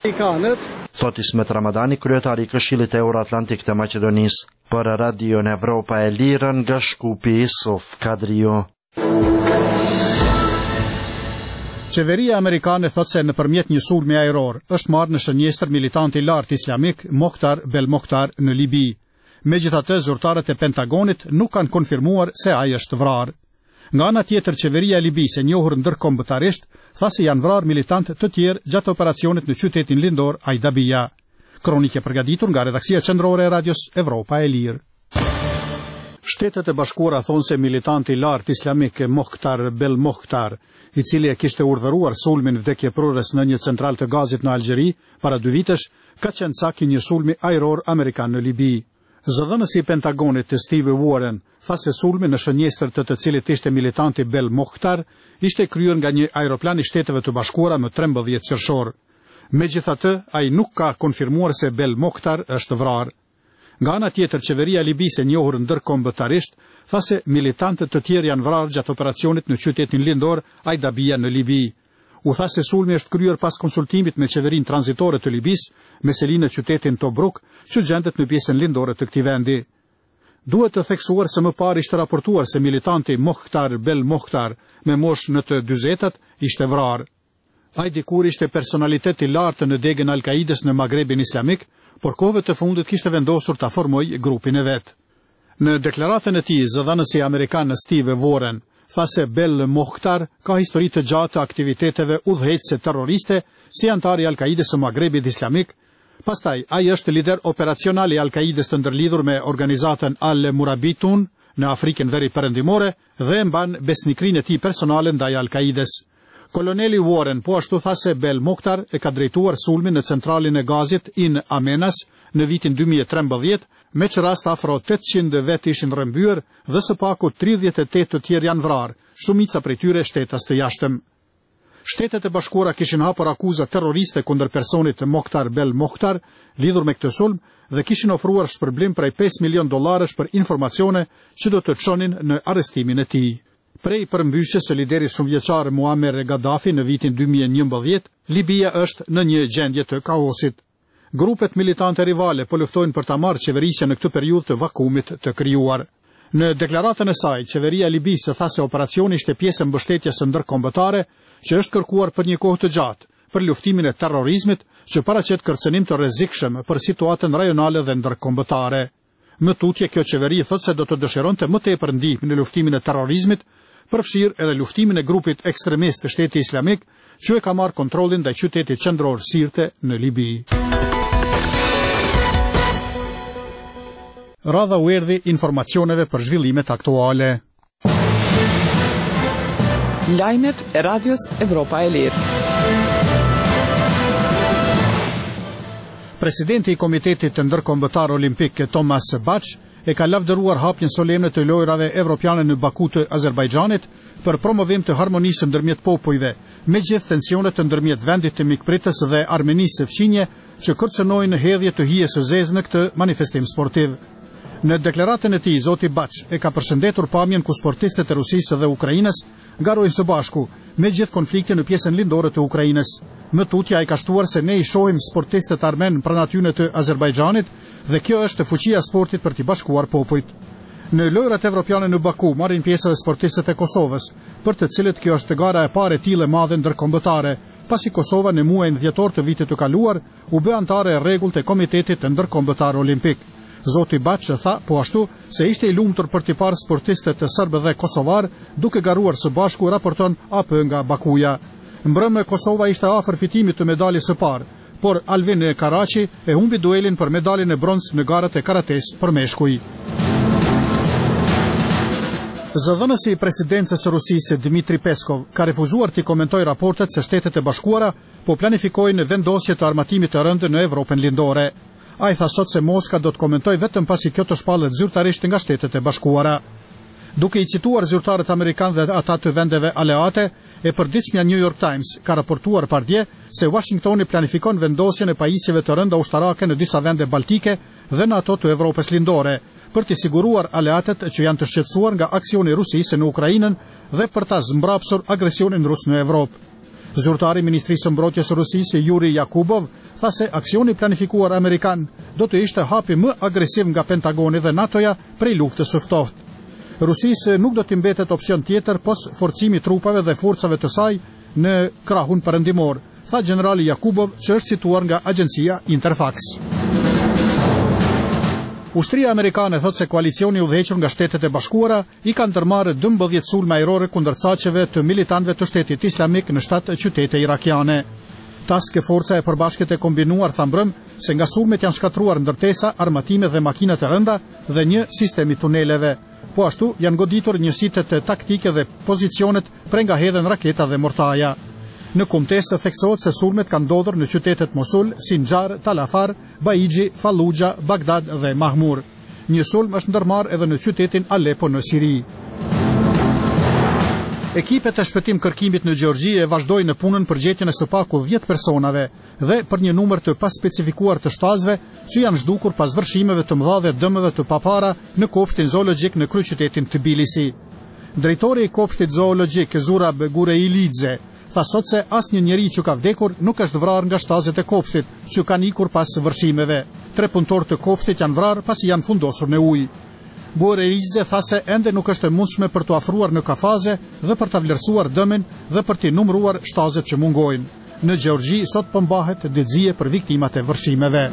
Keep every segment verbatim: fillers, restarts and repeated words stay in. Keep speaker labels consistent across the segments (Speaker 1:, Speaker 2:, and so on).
Speaker 1: Thot Ismet Ramadani, kryetari i Këshillit Euro-Atlantik të Maqedonisë, për Radion Evropa e Lirën nga Shkupi Sof Kadrio.
Speaker 2: Qeveria amerikane thot se nëpërmjet një sulmi ajror është marrë në shënjestër militanti i lartë islamik Mokhtar Belmokhtar në Libi. Megjithatë, zyrtarët e Pentagonit nuk kanë konfirmuar se ai është vrarë. Nga ana tjetër, qeveria e Libisë, e njohur ndërkombëtarisht, tha se janë vrarë militantë të tjerë gjatë operacionit në qytetin lindor Ajdabia. Kronikë e përgatitur nga redaksia qendrore e Radios Evropa e Lirë. Shtetet e Bashkuara thonë se militanti i lartë islamik Mokhtar Belmokhtar, i cili e kishte urdhëruar sulmin vdekjeprurës në një central të gazit në Algjeri para dy vitesh, ka qenë cak i një sulmi ajror amerikan në Libi. Zëdhënësi i Pentagonit Steve Warren tha se sulmi në shënjestër të të cilit ishte militanti Belmokhtar ishte kryer nga një aeroplan i Shteteve të Bashkuara më trembëdhjetë qershor. Megjithatë, ai nuk ka konfirmuar se Belmokhtar është vrarë. Nga ana tjetër, qeveria e Libisë, e njohur ndërkombëtarisht, tha se militantët të tjerë janë vrarë gjatë operacionit në qytetin lindor Ajdabia në Libi. U tha se sulmi është kryer pas konsultimit me qeverinë tranzitore të Libisë, me selinë në qytetin Tobruk, që gjendet në pjesën lindore të këtij vendi. Duhet të theksuar se më parë ishte raportuar se militanti Mokhtar Belmokhtar, me moshë në të dyzetat, ishte vrarë. Ai dikur ishte personalitet i lartë në degën Al-Kaides në Magrebin Islamik, por kohëve të fundit kishte vendosur ta formojë grupin e vet. Në deklaratën e tij, zëdhënësi amerikan Steve Warren tha se Belmokhtar ka histori të gjatë të aktiviteteve udhëheqëse terroriste si antar i Al-Kaides së Magrebit Islamik. Pastaj, ai është lider operacional i Al-Kaides të ndërlidhur me organizatën Al-Murabitun në Afrikën Veriperëndimore dhe mban besnikrinë e tij personale ndaj Al-Kaides. Koloneli Warren po ashtu tha se Belmokhtar e ka drejtuar sulmin në centralin e gazit In Amenas në vitin dy mijë e trembëdhjetë, me që rast afro tetëqind vetë ishin rrëmbyer dhe së paku tridhjetë e tetë të tjerë janë vrarë, shumica prej tyre shtetas të jashtëm. Shtetet e Bashkuara kishin hapur akuza terroriste kundër personit Mokhtar Belmokhtar lidhur me këtë sulm dhe kishin ofruar shpërblim prej pesë milion dollarësh për informacione që do të çonin në arrestimin e tij. Prej përmbysjes së liderit shumëvjeçar Muammar Gaddafi në vitin dy mijë e njëmbëdhjetë, Libia është në një gjendje të kaosit. Grupet militante rivale po luftojnë për ta marrë qeverisjen në këtë periudhë të vakumit të krijuar. Në deklaratën e saj, qeveria e Libisë tha se operacioni ishte pjesë e mbështetjes së ndërkombëtare që është kërkuar për një kohë të gjatë për luftimin e terrorizmit, që paraqet kërcënim të rrezikshëm për situatën rajonale dhe ndërkombëtare. Më tutje, kjo qeveri thotë se do të dëshironte më tepër ndihmë në luftimin e terrorizmit, përfshirë edhe luftimin e grupit ekstremist të Shteti Islamik, që e ka marrë kontrollin ndaj qytetit qendror Sirte në Libi. Radha u erdhi informacioneve për zhvillimet aktuale.
Speaker 3: Lajmet e Radios Evropa e Lirë.
Speaker 2: Presidenti i Komitetit të Ndërkombëtar Olimpik Thomas Bach e ka lavdëruar hapjen solemne të lojrave evropiane në Baku të Azerbajxhanit për promovim të harmonisë ndërmjet popujve, me gjithë tensionet të ndërmjet vendit të mikpritës dhe Armenisë së fqinje që kërcënojnë hedhje të hijes së zezë në këtë manifestim sportiv. Në deklaratën e tij, zoti Bach e ka përshëndetur pamjen ku sportistët e Rusisë dhe Ukrainës garojnë së bashku me gjithë konfliktin në pjesën lindore të Ukrainës. Më tutje ai ka shtuar se ne i shohim sportistët armen pranë atyne të Azerbajxhanit dhe kjo është fuqia e sportit për t'i bashkuar popujt. Në lojrat evropiane në Baku marrin pjesë edhe sportistët e Kosovës, për të cilët kjo është gara e parë e tillë e madhe ndërkombëtare, pasi Kosova në muajin dhjetor të vitit të kaluar u bë anëtare e rregullt të Komitetit të Ndërkombëtar Olimpik. Zoti Bach tha po ashtu se ishte i lumtur për t'i parë sportistët të serbë dhe kosovar duke garuar së bashku, raporton A P nga Bakuja. Mbrëmë Kosova ishte afër fitimit të medaljes së parë, por Alvin Karaçi e humbi duelin për medaljen e bronz në garat e karates për meshkuj. Zëdhënësi i presidencës së Rusisë Dmitri Peskov ka refuzuar t'i komentojë raportet se Shtetet e Bashkuara po planifikojnë vendosje të armatimit të rëndë në Evropën lindore. Ai tha sot se Moska do të komentojë vetëm pasi kjo të shpallet zyrtarisht nga Shtetet e Bashkuara. Duke i cituar zyrtarët amerikanë dhe ata të vendeve aleate, e përditshmja New York Times ka raportuar pardje se Washingtoni planifikon vendosjen e pajisjeve të rënda ushtarake në disa vende baltike dhe në ato të Evropës lindore, për të siguruar aleatet që janë të shqetësuar nga aksioni Rusisë në Ukrainën dhe për ta zmbrapsur agresionin rus në Evropë. Zyrtari i Ministrisë së Mbrojtjes së Rusisë Yuri Yakubov tha se aksioni planifikuar amerikan do të ishte hapi më agresiv nga Pentagoni dhe NATO-ja prej luftës së ftohtë. Rusisë nuk do të mbetet opsion tjetër pos forcimi trupave dhe forcave të saj në krahun perëndimor, tha generali Yakubov, që është cituar nga agjencia Interfax. Ushtria amerikane thot se koalicioni i udhëhequr nga Shtetet e Bashkuara i ka ndërmarrë dymbëdhjetë sulme ajrore kundër caqeve të militantëve të Shtetit Islamik në shtatë qytete irakiane. Task Forca e Përbashkët e Kombinuar tha mbrëm se nga sulmet janë shkatruar ndërtesa, armatime dhe makina të rënda dhe një sistemi tuneleve. Po ashtu janë goditur njësitet taktike dhe pozicionet prej nga hedhen raketa dhe mortaja. Në kumtesë theksohet se sulmet kanë ndodhur në qytetet Mosul, Sinjar, Tal Afar, Baiji, Fallujah, Bagdad dhe Mahmur. Një sulm është ndërmarrë edhe në qytetin Aleppo në Siri. Ekipet e shpëtim kërkimit në Gjeorgji e vazhdojnë në punën për gjetjen e së paku dhjetë personave dhe për një numër të paspecifikuar të shtazëve që janë zhdukur pas vërshimeve të mëdha dhe dëmeve të papara në kopshtin zoologjik në kryeqytetin Tbilisi. Drejtori i kopshtit zoologjik Zurab Gureilidze tha sot se asnjë njeri që ka vdekur nuk është vrarë nga shtazet e kopshtit që kanë ikur pas vërshimeve. Tre punëtorë të kopshtit janë vrarë pasi janë fundosur në ujë. Gureilidze tha se ende nuk është e mundshme për të afruar në kafaze dhe për ta vlerësuar dëmin dhe për të numëruar shtazet që mungojnë. Në Gjeorgji sot po mbahet dëgjie për viktimat e vërshimeve.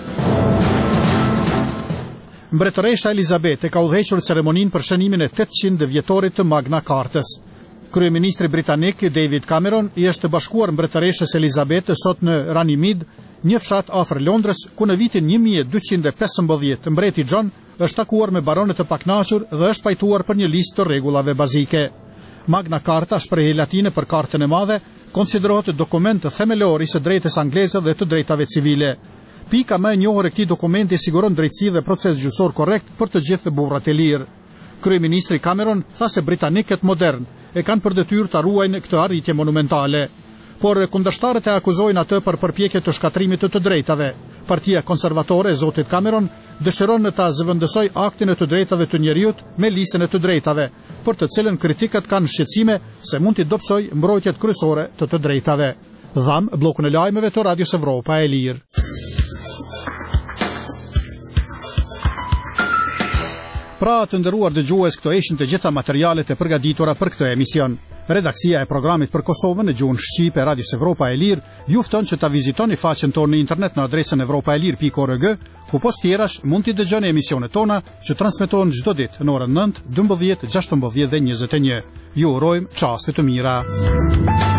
Speaker 2: Mbretëresha Elizabeth e ka udhëhequr ceremoninë për shënimin e tetëqind vjetorit të Magna Cartës. Kryeministri britanik David Cameron i është bashkuar mbretëreshës Elizabeth sot në Runnymede, një fshat afër Londrës, ku në vitin një mijë e dyqind e pesëmbëdhjetë mbreti John është takuar me baronet të paknaqur dhe është pajtuar për një listë të rregullave bazike. Magna Carta, shprehje latine për Kartën e Madhe, konsiderohet dokument themelor i së drejtës angleze dhe të drejtave civile. Pika më e njohur e këtij dokumenti siguron drejtësi dhe proces gjyqësor korrekt për të gjithë burrat e lirë. Kryeministri Cameron tha se britanikët modern e kanë për detyrë ta ruajnë këtë arritje monumentale. Por kundërshtarët e akuzojnë atë për përpjekje të shkatrimit të të drejtave. Partia konservatore e zotit Cameron dëshiron ta zëvendësoj aktin e të drejtave të njerëzit me listën e të drejtave, për të cilën kritikët kanë shqetësime se mund t'i dobësoj mbrojtjet kryesore të të drejtave. Dham bllokun e lajmeve të Radios Evropa e Lirë. Pra të nderuar dëgjues, këto ishin të gjitha materialet e përgatitura për këtë emision. Redaksia e programit për Kosovën në gjuhën shqipe e Radios Evropa e Lirë ju fton që ta vizitoni faqen tonë në internet në adresën evropaelir pikë org, ku post tjerash mund t'i dëgjoni emisionet tona që transmetohen çdo ditë në orën nëntë, dymbëdhjetë, gjashtëmbëdhjetë dhe njëzet e një. Ju urojmë çaste të mira.